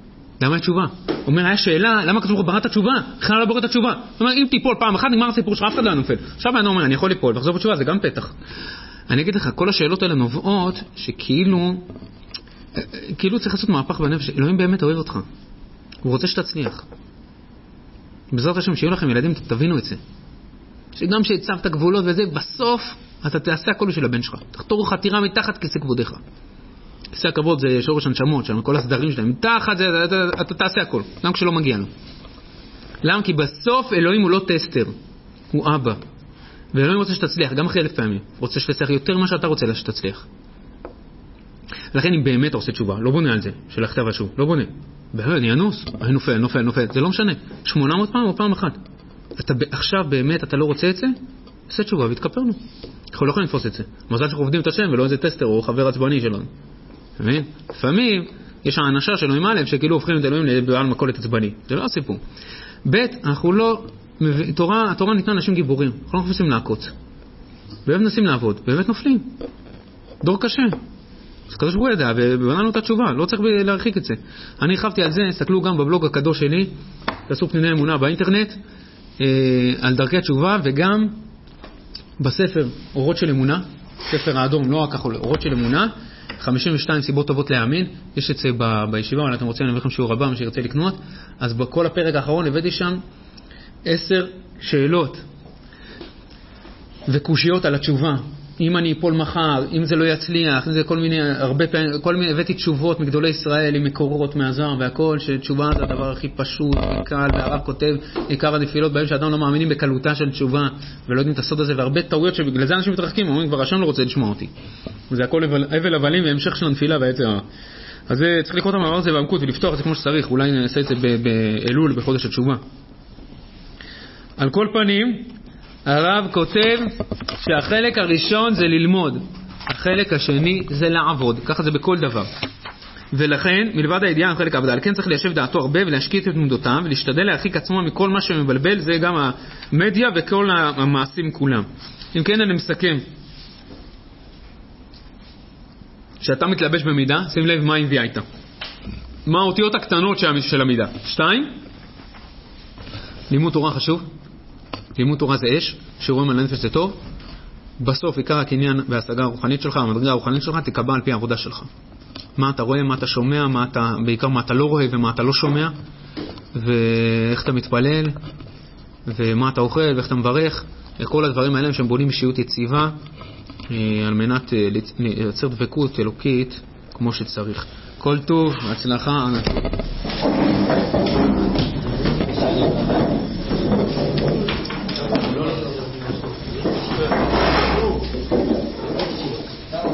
למה התשובה? הוא אומר, היה שאלה, למה כתוב לך בראת התשובה? בכלל לא בראת התשובה. הוא אומר, אם תיפול פעם אחת, נגמר הסיפור שלך, אף אחד לא נופל. עכשיו אני אומר, אני יכול ליפול, וחזור בתשובה, זה גם פתח. אני אגיד לך, כל השאלות האלה נובעות שכאילו צריך לעשות מהפך בנפש. אלוהים באמת אוהב אותך. הוא רוצה שתצליח. בעזרת השם, שיהיו לכם ילדים, תבינו את זה. שגם שהצבת גבולות וזה, בסוף אתה תעשה הכל בשביל הבן שלך. תחתור חתירה מתחת כיסא כבודך. כיסא הכבוד זה שורש הנשמות, שם כל הסדרים שלהם. מתחת זה, אתה תעשה הכל, גם כשלא מגיע לו. למה? כי בסוף אלוהים הוא לא טסטר, הוא אבא. ואלוהים רוצה שתצליח, גם אחרי 1000 פעמים. רוצה שתצליח יותר מה שאתה רוצה שתצליח. לכן אם באמת אתה עושה תשובה, לא בונה על זה, של הכתב השוב, לא בונה. אני אנוס, אני נופל, זה לא משנה. 800 פעם או פעם אחת. עכשיו באמת אתה לא רוצה את זה, עושה תשובה והתכפרנו. אנחנו לא יכולים לתפוס את זה. מזל שאנחנו עובדים את השם ולא איזה טסטר או חבר עצבני שלנו. מבין? לפעמים יש האנשה של אלוהים א' שכאילו הופכים את אלוהים לבעל מכולת עצבני. זה לא הסיפור. ב', אנחנו לא... התורה ניתנה אנשים גיבורים. אנחנו לא מנסים לעקוץ. באמת מנסים לעבוד. באמת נופלים. דור קשה. אז כזה שבו ידע, ובננו את התשובה. לא צריך להרחיק את זה. אני חפתי על זה, הסתכלו גם בבלוג הקדוש שלי, תעשו פניני אמונה באינטרנט, על דרכי התשובה, וגם בספר אורות של אמונה, ספר האדום, לא הכחול, אורות של אמונה, 52 סיבות טובות להאמין, יש את זה בישיבה, אבל אתם רוצים להביא לכם שיעור הבא, מי שירצה לקנות, אז בכל הפרק האחרון הבאתי שם 10 שאלות וקושיות על התשובה. אם אני אפול מחר, אם זה לא יצליח, אם זה כל מיני, הבאתי תשובות מגדולי ישראל עם מקורות מהזוהר והכל, שתשובה זה הדבר הכי פשוט וקל, והרב כותב עיקר הנפילות בהם שאדם לא מאמינים בקלותה של תשובה ולא יודעים את הסוד הזה, והרבה טעויות שבגלל זה אנשים מתרחקים, אומרים כבר השם לא רוצה לשמוע אותי. וזה הכל אבל הבלים והמשך של הנפילה והיצר. אז צריך לקרוא את המאמר הזה בעמקות ולפתוח את זה כמו שצריך, אולי נעשה את זה באלול בחודש התשובה. על כל פנים, הרב כותב שהחלק הראשון זה ללמוד, החלק השני זה לעבוד, ככה זה בכל דבר. ולכן, מלבד הידיעה על חלק העבודה, כן צריך ליישב דעתו הרבה ולהשקיט את עמדותיו ולהשתדל להרחיק עצמו מכל מה שמבלבל, זה גם המדיה וכל המעשים כולם. אם כן, אני מסכם. שאתה מתלבש במידה, שים לב מה הביאה איתה. מה האותיות הקטנות של המידה? 2, לימוד תורה חשוב. לימוד תורה זה אש, שרואים על הנפש זה טוב. בסוף עיקר הקניין וההשגה הרוחנית שלך, המדרגה הרוחנית שלך, תקבע על פי העבודה שלך. מה אתה רואה, מה אתה שומע, בעיקר מה אתה לא רואה ומה אתה לא שומע, ואיך אתה מתפלל, ומה אתה אוכל ואיך אתה מברך. כל הדברים האלה שהם בונים אישיות יציבה, על מנת לייצר דבקות אלוקית כמו שצריך. כל טוב, הצלחה,